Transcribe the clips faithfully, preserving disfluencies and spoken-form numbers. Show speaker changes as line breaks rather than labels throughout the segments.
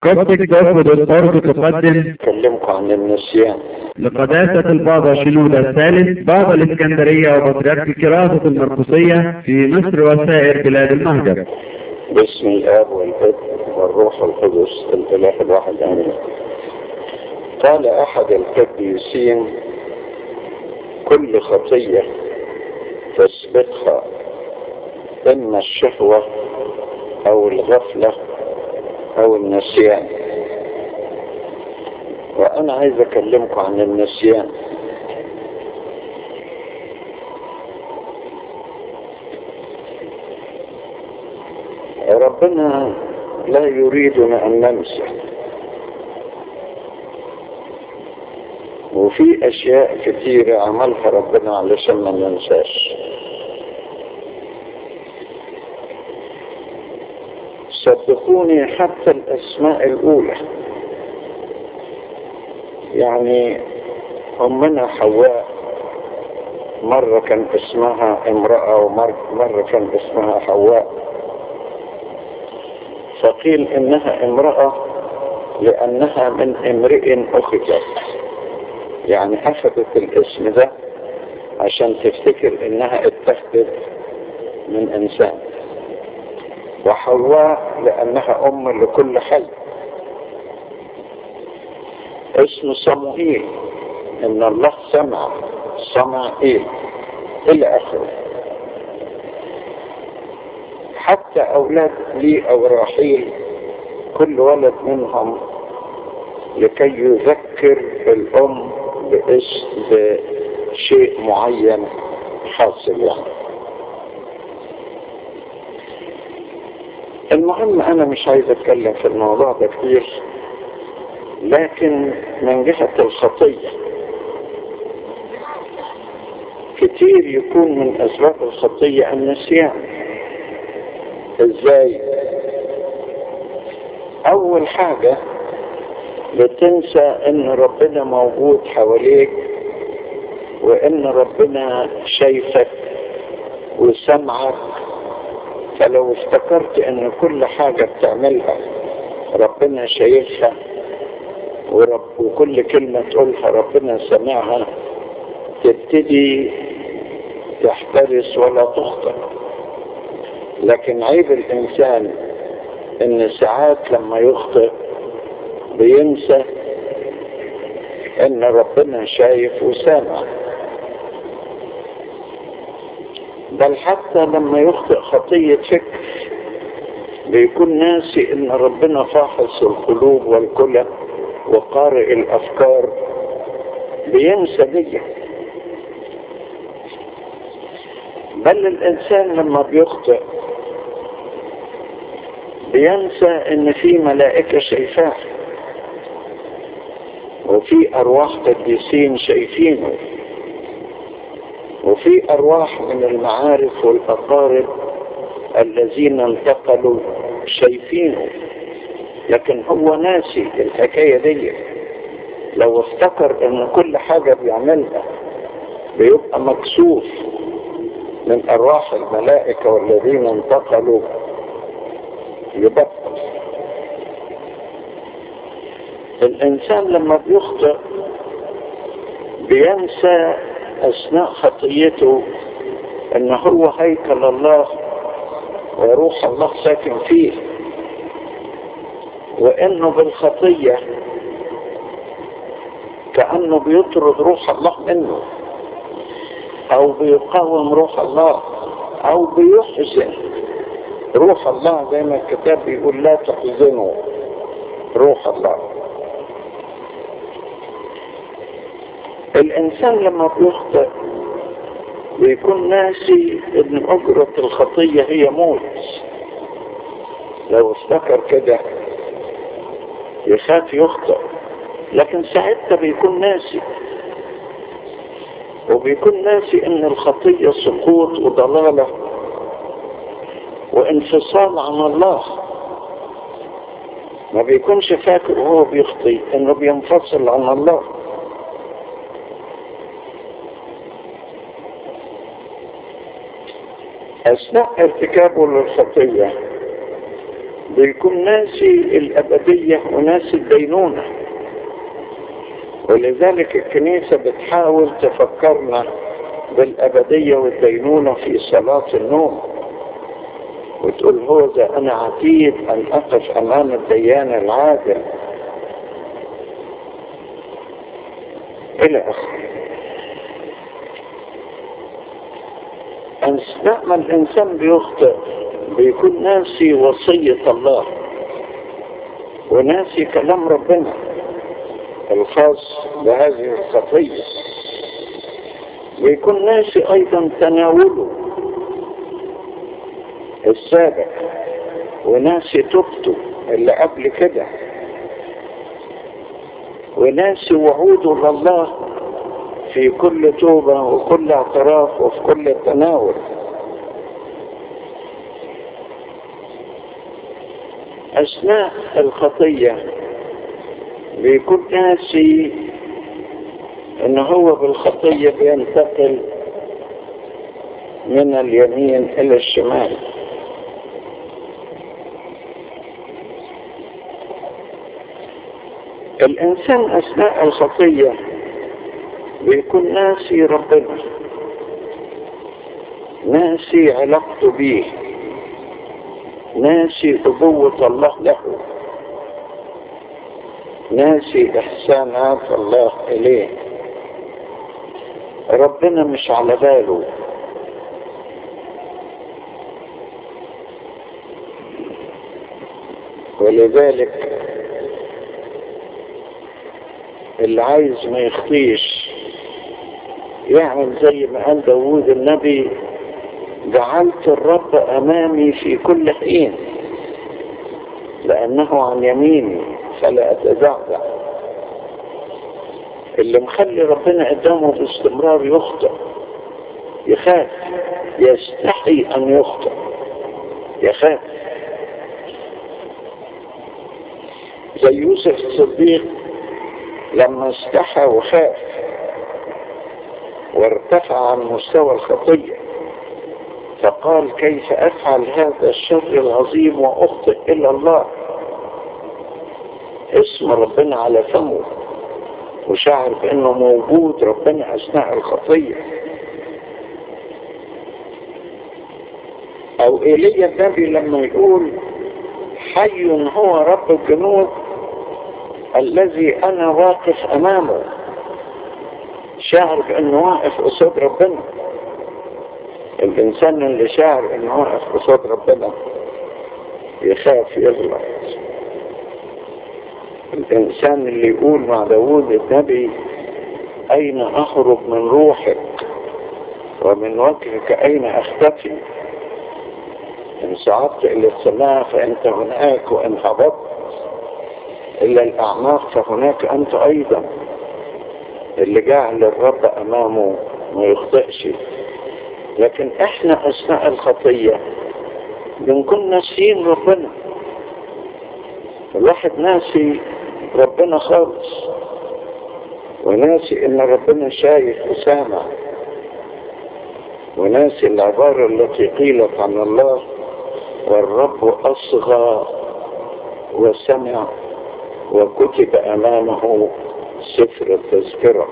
قصدك تاخد الأرض تقدم
أكلمكم عن النسيان.
لقداسة البابا شنودة الثالث بابا الإسكندرية وبطريرك كراسة المرقسية في مصر وسائر بلاد المهجر.
باسم الآب والابن والروح القدس الإله الواحد آمين. قال أحد القديسين: كل خطية تسبقها إما الشهوة أو الغفلة أو النسيان. وأنا عايز أكلمكم عن النسيان. ربنا لا يريدنا أن ننسى، وفي أشياء كتيرة عملها ربنا علشان ما ننساش. صدقوني حتى الأسماء الأولى، يعني أمنا حواء مرة كان اسمها امرأة ومرة كان اسمها حواء، فقيل إنها امرأة لأنها من امرئ أخذت، يعني أخذت الاسم ده عشان تفتكر إنها اتخذت من إنسان. وحواء لأنها أم لكل حي. اسم صموئيل إن الله سمع صمائيل إلى آخره. حتى أولاد لي أو راحيل كل ولد منهم لكي يذكر الأم باسم بشيء معين حاصل يعني. المهم أنا مش عايز أتكلم في الموضوع ده كتير، لكن من جهة الخطية كتير يكون من أسباب الخطية النسيان. إزاي؟ أول حاجة بتنسى إن ربنا موجود حواليك، وإن ربنا شايفك وسمعك. فلو افتكرت إن كل حاجة بتعملها ربنا شايفها، ورب وكل كلمة تقولها ربنا سمعها، تبتدي تحترس ولا تخطئ. لكن عيب الإنسان إن ساعات لما يخطئ بينسى إن ربنا شايف وسامع. بل حتى لما يخطئ خطية فكر بيكون ناسي إن ربنا فاحص القلوب والكلى وقارئ الأفكار، بينسى دي. بل الإنسان لما بيخطئ بينسى إن في ملائكة شايفاه، وفي أرواح قديسين شايفينه، وفي أرواح من المعارف والأقارب الذين انتقلوا شايفينه. لكن هو ناسي الحكاية دي. لو افتكر ان كل حاجة بيعملها بيبقى مكسوف من أرواح الملائكة والذين انتقلوا يبطل. الإنسان لما بيخطئ بينسى أثناء خطيته أن هو هيكل الله وروح الله ساكن فيه، وأنه بالخطية كأنه بيطرد روح الله منه، أو بيقاوم روح الله، أو بيحزن روح الله، زي ما الكتاب بيقول لا تحزنوا روح الله. الإنسان لما بيخطئ بيكون ناسي إن أجرة الخطية هي موت. لو افتكر كده يخاف يخطئ، لكن ساعتها بيكون ناسي، وبيكون ناسي إن الخطية سقوط وضلالة وانفصال عن الله. ما بيكونش فاكر وهو بيخطئ إنه بينفصل عن الله. أثناء ارتكابه للخطية بيكون ناسي الأبدية وناسي الدينونة. ولذلك الكنيسة بتحاول تفكرنا بالأبدية والدينونة في صلاة النوم، وتقول هو ذا أنا عتيد أن أقف أمام الديان العادل إلى آخره. أثناء ما الإنسان بيخطئ بيكون ناسي وصية الله وناسي كلام ربنا الخاص بهذه الخطية، بيكون ناسي أيضا تناوله السابق وناسي توبته اللي قبل كده وناسي وعوده لله في كل توبة وكل اعتراف وفي كل تناول. أثناء الخطية بيكون ناسي ان هو بالخطية بينتقل من اليمين الى الشمال. الانسان اثناء الخطية بيكون ناسي ربنا، ناسي علاقته بيه، ناسي أبوة الله له، ناسي إحسانات الله إليه. ربنا مش على باله. ولذلك اللي عايز ما يخطيش يعمل زي ما قال داوود النبي: جعلت الرب أمامي في كل حين لأنه عن يميني فلا أتزعزع. اللي مخلي ربنا قدامه باستمرار يخطئ، يخاف، يستحي أن يخطئ، يخاف. زي يوسف الصديق لما استحى وخاف وارتفع عن مستوى الخطية فقال: كيف أفعل هذا الشر العظيم وأخطئ إلا الله؟ اسم ربنا على فمه وشعر بأنه موجود ربنا أثناء الخطية. أو إيليا النبي لما يقول: حي هو رب الجنود الذي أنا واقف أمامه، شعر بأنه واقف قصاد ربنا. الإنسان اللي شعر أنه واقف قصاد ربنا يخاف يغلط. الإنسان اللي يقول مع داوود النبي: أين أهرب من روحك ومن وجهك أين أختفي؟ إن صعدت إلى السماء فأنت هناك، وإن هبطت إلى الأعماق فهناك أنت أيضا. اللي جعل الرب أمامه ما يخطئش. لكن إحنا أثناء الخطية بنكون ناسيين ربنا. الواحد ناسي ربنا خالص، وناسي إن ربنا شايف وسامع، وناسي العبارة التي قيلت عن الله: والرب أصغى وسمع وكتب أمامه سفر التذكرة.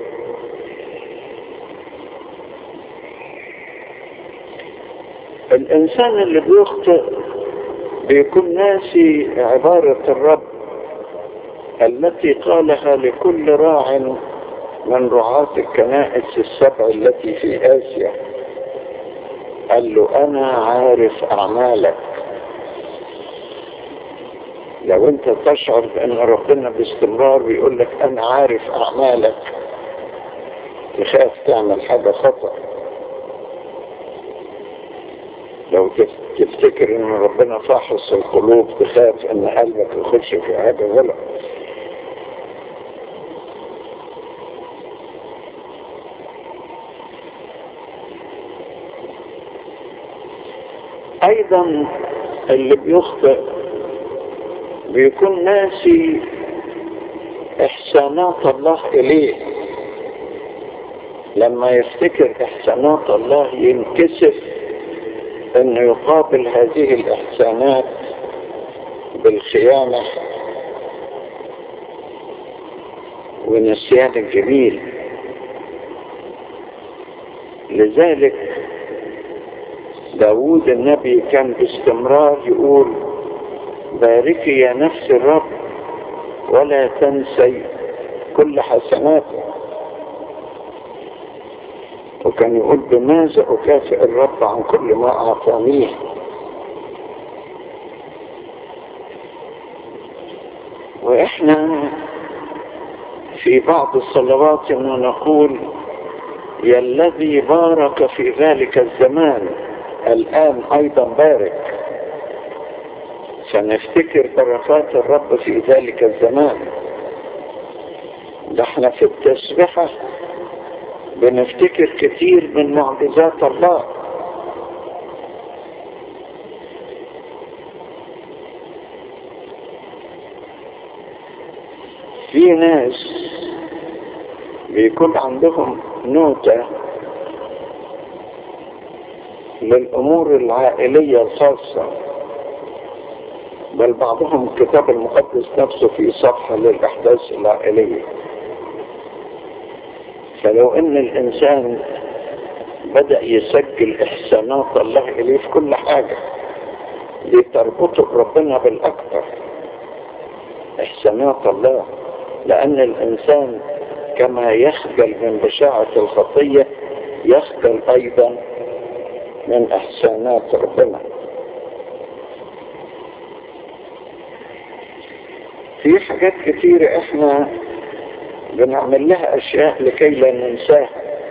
الإنسان اللي بيخطئ بيكون ناسي عبارة الرب التي قالها لكل راع من رعاة الكنائس السبع التي في آسيا. قال له: أنا عارف أعمالك. لو أنت تشعر بأن ربنا باستمرار بيقول لك أنا عارف أعمالك، تخاف تعمل حاجة خطأ. لو تفتكر أن ربنا فاحص القلوب تخاف أن قلبك يخش في حاجة غلط. أيضا اللي بيخطئ بيكون ناسي إحسانات الله إليه. لما يفتكر إحسانات الله ينكسف أنه يقابل هذه الإحسانات بالخيانة ونسيان الجميل. لذلك داود النبي كان باستمرار يقول باركي يا نفس الرب ولا تنسي كل حسناته، وكان يقول بماذا أكافئ الرب عن كل ما أعطانيه. وإحنا في بعض الصلوات نقول يا الذي بارك في ذلك الزمان الآن أيضا بارك، سنفتكر بركات الرب في ذلك الزمان. ده احنا في التسبحة بنفتكر كثير من معجزات الله. في ناس بيكون عندهم نوتة للأمور العائلية الخاصة، بل بعضهم الكتاب المقدس نفسه في صفحة للأحداث العائلية. فلو ان الانسان بدأ يسجل احسانات الله اليه في كل حاجة دي تربطه بربنا بالاكثر، احسانات الله، لان الانسان كما يخجل من بشاعة الخطية يخجل ايضا من احسانات ربنا. في حاجات كتيرة احنا بنعمل لها اشياء لكي لا ننساها،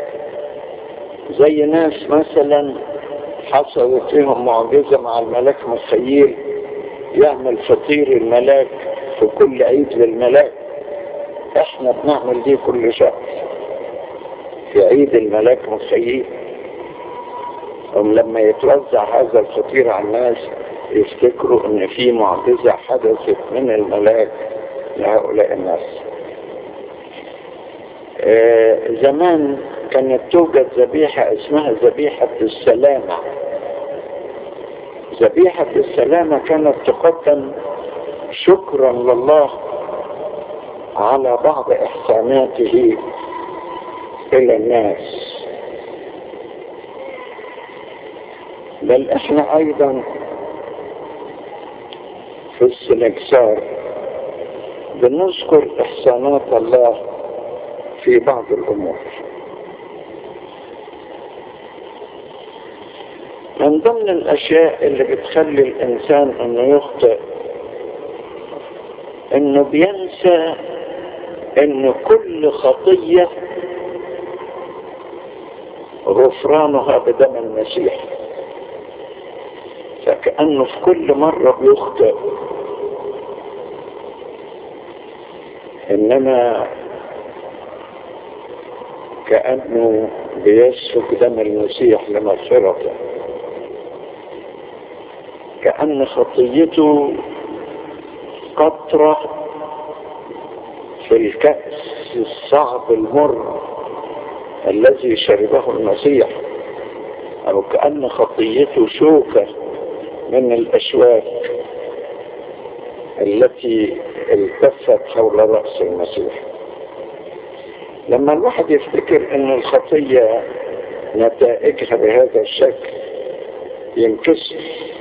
زي ناس مثلا حصلت فيهم معجزة مع الملاك مخيل يعمل فطير الملاك في كل عيد للملاك. احنا بنعمل دي كل شهر في عيد الملاك مخيل، لما يتوزع هذا الفطير على الناس يفتكروا ان في معجزة حدثت من الملاك لهؤلاء الناس. آه زمان كانت توجد ذبيحة اسمها ذبيحة السلامة. ذبيحة السلامة كانت تقدم شكرا لله على بعض إحساناته إلى الناس. بل إحنا أيضا في السنكسار بنذكر إحسانات الله في بعض الأمور. من ضمن الأشياء اللي بتخلي الإنسان أنه يخطئ أنه بينسى أن كل خطية غفرانها بدم المسيح، فكأنه في كل مرة بيخطئ إنما كأنه بيسفك دم المسيح لمغفرته، كأن خطيته قطرة في الكأس الصعب المر الذي شربه المسيح، أو كأن خطيته شوكة من الأشواك التي التفت حول رأس المسيح. لما الواحد يفتكر أن الخطية نتائجها بهذا الشكل ينكسر،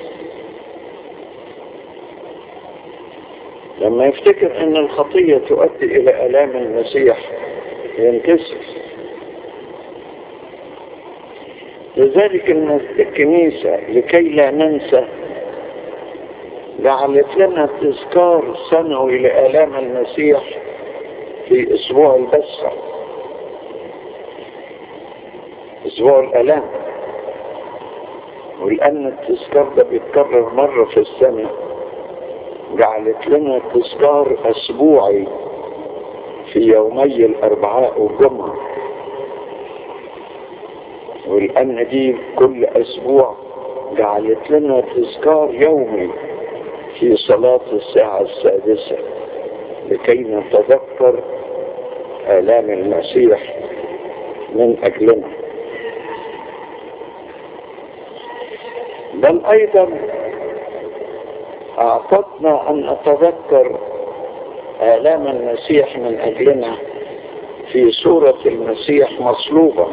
لما يفتكر أن الخطية تؤدي إلى آلام المسيح ينكسر. لذلك الكنيسة لكي لا ننسى جعلت لنا تذكار سنوي لآلام المسيح في أسبوع البسخة، أسبوع الآلام، ولأن التذكار ده بيتكرر مرة في السنة جعلت لنا تذكار أسبوعي في يومي الأربعاء والجمعة، ولأن دي كل أسبوع جعلت لنا تذكار يومي في صلاة الساعة السادسة لكي نتذكر آلام المسيح من أجلنا. بل أيضا أعطتنا أن نتذكر آلام المسيح من أجلنا في صورة المسيح مصلوبة،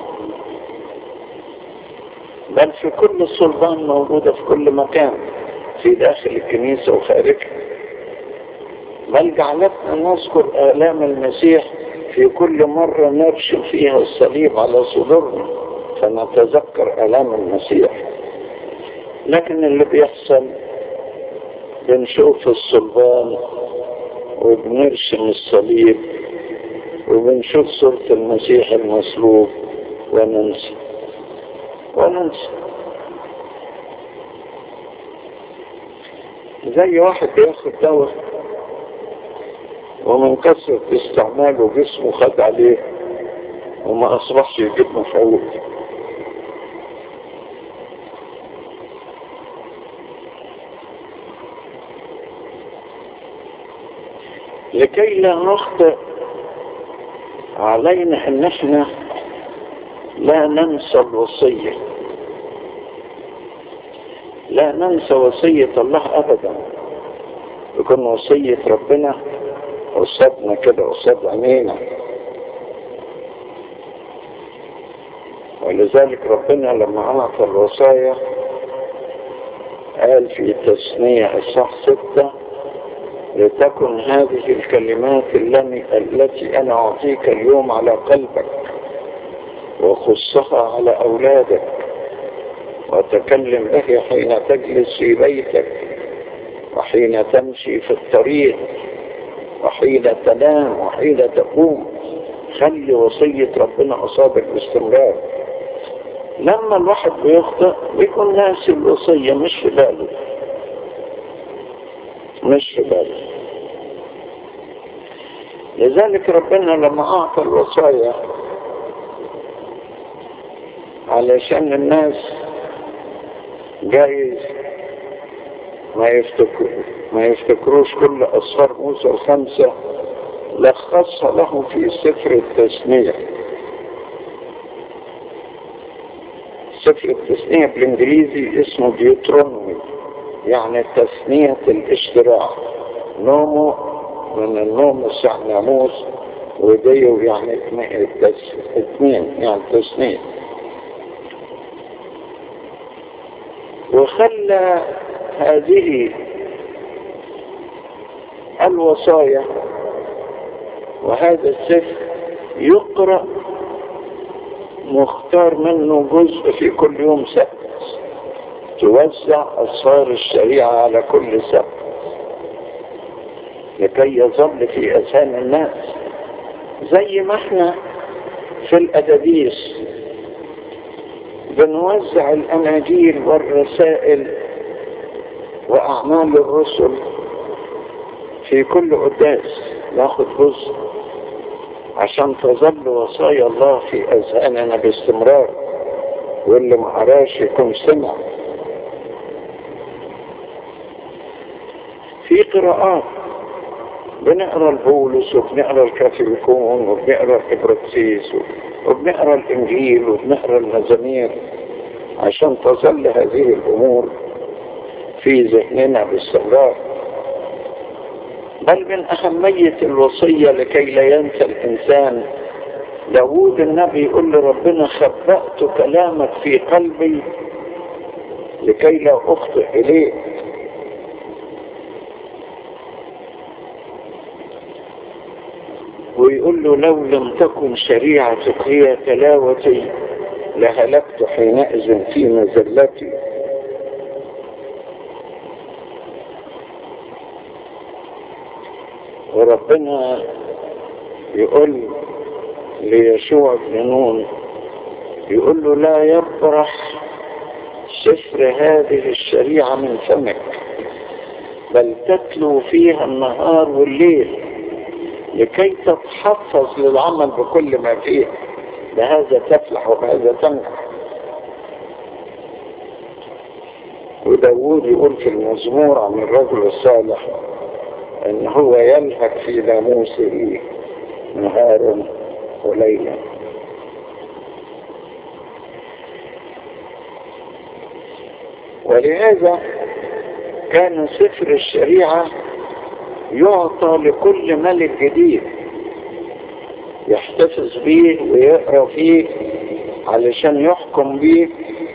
بل في كل صلبان موجودة في كل مكان في داخل الكنيسة وخارجها، بل جعلتنا نذكر آلام المسيح في كل مرة نرشم فيها الصليب على صدورنا فنتذكر آلام المسيح. لكن اللي بيحصل بنشوف الصلبان وبنرشم الصليب وبنشوف صورة المسيح المصلوب وننسى وننسى زي واحد بياخد دواء ومن كثرة استعماله جسمه خد عليه وما أصبحش يجيب مفعول. لكي لا نخطئ علينا ان احنا لا ننسى الوصية، لا ننسى وصية الله ابدا. يكون وصية ربنا قصادنا كده قصاد عينينا، ولذلك ربنا لما أعطى الوصايا قال في تثنية إصحاح ستة: لتكن هذه الكلمات التي أنا أعطيك اليوم على قلبك، وخصها على أولادك، وتكلم به حين تجلس في بيتك، وحين تمشي في الطريق، وحين تنام، وحين تقوم. خلي وصية ربنا قصادك باستمرار. لما الواحد بيخطئ بيكون ناسي الوصية، مش في باله مش في باله لذلك ربنا لما أعطى الوصايا علشان الناس جايز ما يفتكروا ما يفتكروش كل أسفار موسى الخمسة، لخصها له في سفر التثنية. سفر التثنية بالإنجليزي اسمه ديوترونومي، يعني تثنية الاشتراع. نومو من النوم الساعة ناموس، وديو يعني اثنين يعني تثنية. وخلى هذه الوصايا وهذا السفر يقرأ مختار منه جزء في كل يوم سبت، توزع أسفار الشريعة على كل سبت لكي يظل في أذهان الناس، زي ما احنا في الأداديس بنوزع الأناجيل والرسائل وأعمال الرسل في كل قداس، ناخد جزء عشان تظل وصايا الله في أذهاننا باستمرار، واللي ما قراش يكون سمع. في قراءات بنقرا البولس وبنقرا الكاثوليكون وبنقرا الإبراكسيس وبنقرا الإنجيل وبنقرا المزامير عشان تظل هذه الأمور في ذهننا باستمرار. بل من أهمية الوصية لكي لا ينسى الإنسان، داود النبي يقول لربنا: خبأت كلامك في قلبي لكي لا أخطئ إليه. ويقول له: لو لم تكن شريعتك هي تلاوتي لهلكت حينئذ في مزلتي. وربنا يقول ليشوع بن نون، يقول له: لا يبرح سفر هذه الشريعة من فمك، بل تتلو فيها النهار والليل لكي تتحفظ للعمل بكل ما فيه، بهذا تفلح وبهذا تنجح. وداود يقول في المزمور عن الرجل الصالح ان هو يلهك في ناموسه نهارا وليلا. ولهذا كان سفر الشريعة يعطى لكل ملك جديد يحتفظ بيه ويقرأ فيه علشان يحكم بيه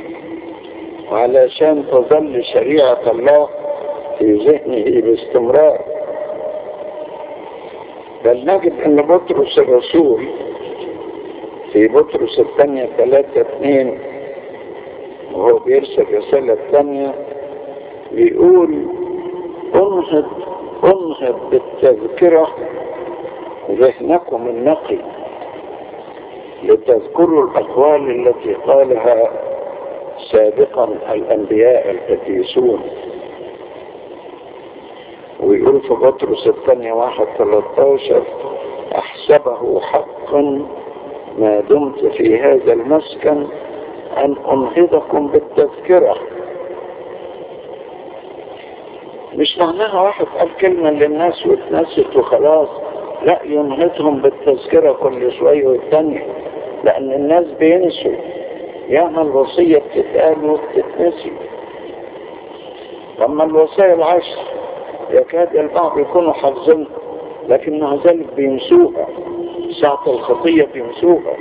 وعلشان تظل شريعة الله في ذهنه باستمرار. بل نجد ان بطرس الرسول في بطرس الثانية ثلاثة اثنين وهو بيرسل رسالة ثانية بيقول انهض انهض بالتذكرة ذهنكم النقي لتذكروا الأقوال التي قالها سابقا الأنبياء القديسون. ويقول في بطرس الثانية واحد ثلاثة عشر أحسبه حقا ما دمت في هذا المسكن أن أنهضكم بالتذكرة. مش معناها واحد قال كلمة للناس واتنست وخلاص، لا، ينهضهم بالتذكرة كل شوية والتانية، لأن الناس بينسوا ياما الوصية بتتقال وبتتنسي. أما الوصايا العشر يكاد البعض يكونوا حافظينها لكن مع ذلك بينسوها، ساعة الخطية بينسوها.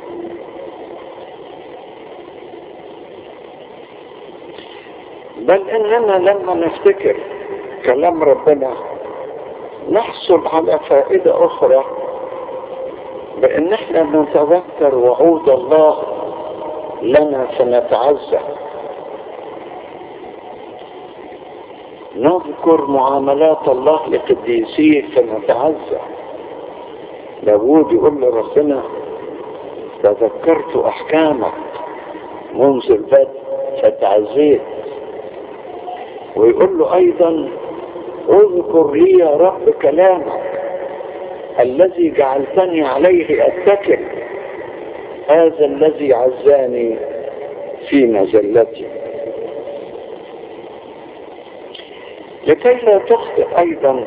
بل إننا لما نفتكر كلام ربنا نحصل على فائدة أخرى، بأن احنا نتذكر وعود الله لنا فنتعزى، نذكر معاملات الله لقديسيه فنتعزى. داود يقول لربنا تذكرت أحكامك منذ البدء فتعزيت. ويقول له أيضا اذكر لي يا رب كلامك الذي جعلتني عليه أتكل، هذا الذي عزاني في مزلتي. لكي لا تخطئ أيضا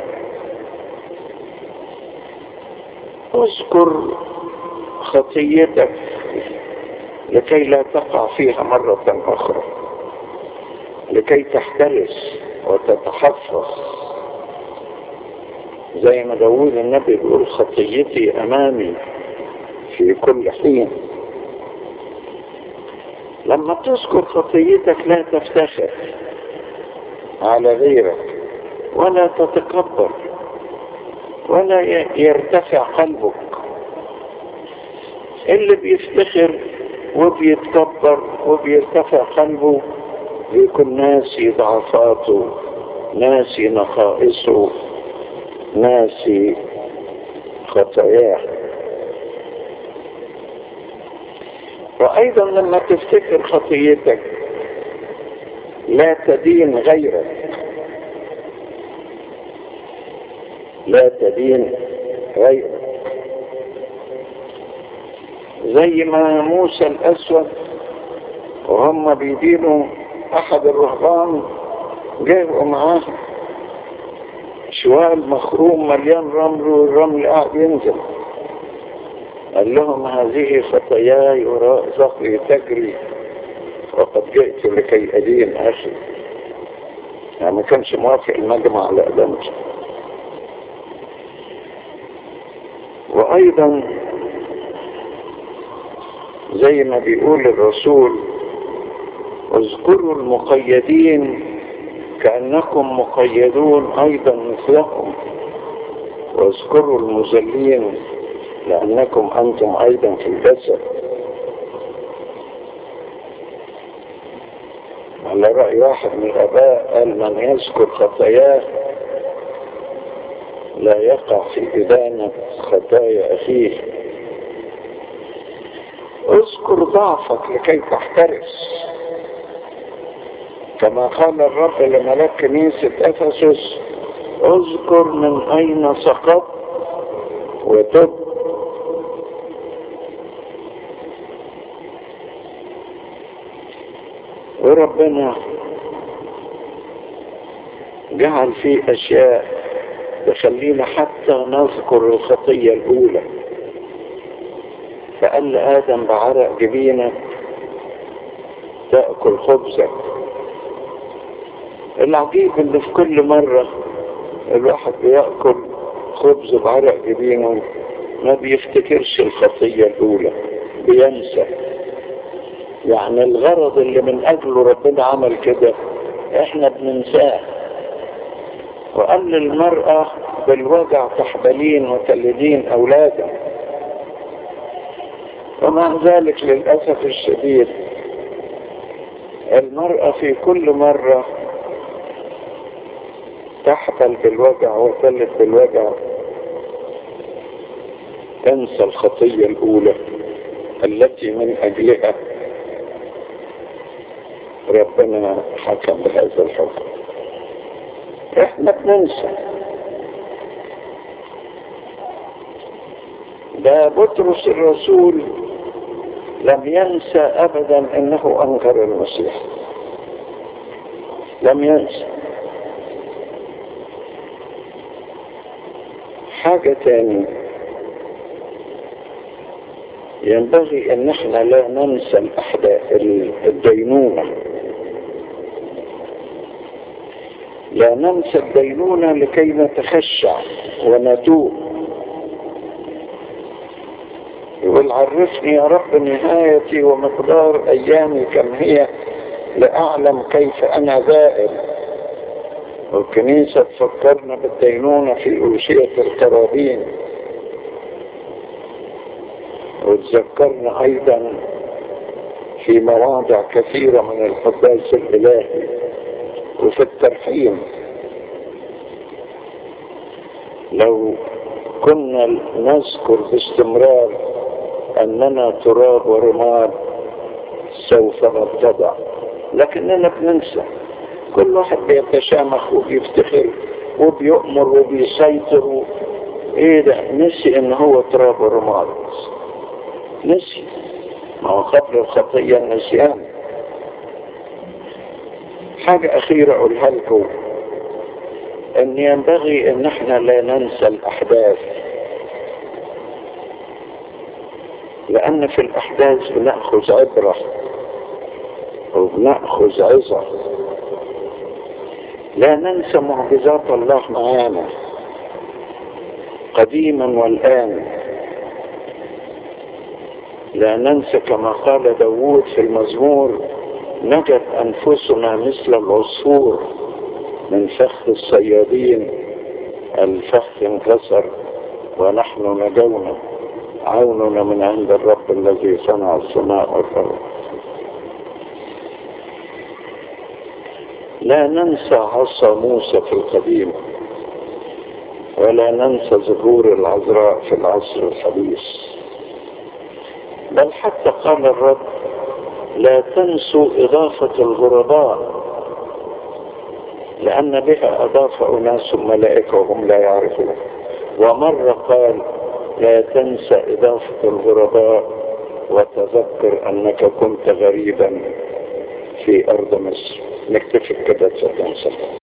اذكر خطيتك لكي لا تقع فيها مرة أخرى، لكي تحترس وتتحفظ. زي ما داود النبي يقول خطيتي أمامي في كل حين. لما تذكر خطيتك لا تفتخر على غيرك ولا تتكبر ولا يرتفع قلبك. اللي بيفتخر وبيتكبر وبيرتفع قلبه بيكون ناسي ضعفاته، ناسي نقائصه، ناسي خطاياه. وأيضا لما تفتكر خطيتك لا تدين غيرك، لا تدين غيرك. زي ما موسى الأسود وهم بيدينوا أحد الرهبان جاءوا معاه شوال مخروم مليان رمل والرمل قاعد ينزل، قال لهم هذه خطاياي وراء ظهري تجري وقد جئت لكي أدين أخي. يعني ما كانش موافق المجمع على أدمته. وأيضا زي ما بيقول الرسول اذكروا المقيدين كأنكم مقيدون أيضا مثلهم، واذكروا المذلين لأنكم أنتم أيضا في الجسد. على رأي واحد من الآباء قال من يذكر خطاياه لا يقع في إدانة خطايا أخيه. اذكر ضعفك لكي تحترس، كما قال الرب لملاك كنيسة أفسس اذكر من أين سقطت وتب. وربنا جعل فيه أشياء تخلينا حتى نذكر الخطية الأولى. فقال لآدم بعرق جبينك تأكل خبزك، العجيب ان في كل مرة الواحد بيأكل خبز بعرق جبينه ما بيفتكرش الخطية الأولى، بينسى. يعني الغرض اللي من أجله ربنا عمل كده احنا بننساه. وقال للمرأة بالوجع تحبلين وتلدين أولادا، ومع ذلك للأسف الشديد المرأة في كل مرة تحبل بالوجع وتلد بالوجع تنسى الخطية الأولى التي من أجلها ربنا حكم بهذا الحكم. احنا بننسى. ده بطرس الرسول لم ينسى أبدا أنه أنكر المسيح، لم ينسى. حاجة تانية ينبغي ان احنا لا ننسى الاحداث الدينونة، لا ننسى الدينونة لكي نتخشع ونتوب. يقول عرفني يا رب نهايتي ومقدار ايامي كم هي لأعلم كيف انا ذائب. والكنيسة تفكرنا بالدينونة في أوشية القرابين، وتذكرنا أيضا في مواضع كثيرة من القداس الإلهي وفي الترحيم. لو كنا نذكر باستمرار أننا تراب ورماد سوف نتضع، لكننا بننسى. كل واحد بيتشامخ وبيفتخر وبيؤمر وبيسيطر. ايه ده؟ نسي ان هو تراب ورماد، نسي. ما هو قبل الخطية النسيان. حاجة اخيرة اقولها لكم، ان ينبغي ان احنا لا ننسى الاحداث، لان في الاحداث بنأخذ عبرة وبنأخذ عظة. لا ننسى معجزات الله معانا قديما والآن. لا ننسى كما قال داود في المزمور نجت أنفسنا مثل العصفور من فخ الصيادين، الفخ انكسر ونحن نجونا، عوننا من عند الرب الذي صنع السماء والأرض. لا ننسى عصا موسى في القديم، ولا ننسى ظهور العذراء في العصر الحديث. بل حتى قال الرب لا تنسوا إضافة الغرباء، لأن بها أضاف أناس ملائكة وهم لا يعرفون. ومرة قال لا تنسى إضافة الغرباء وتذكر أنك كنت غريبا في أرض مصر. نكتفي كده.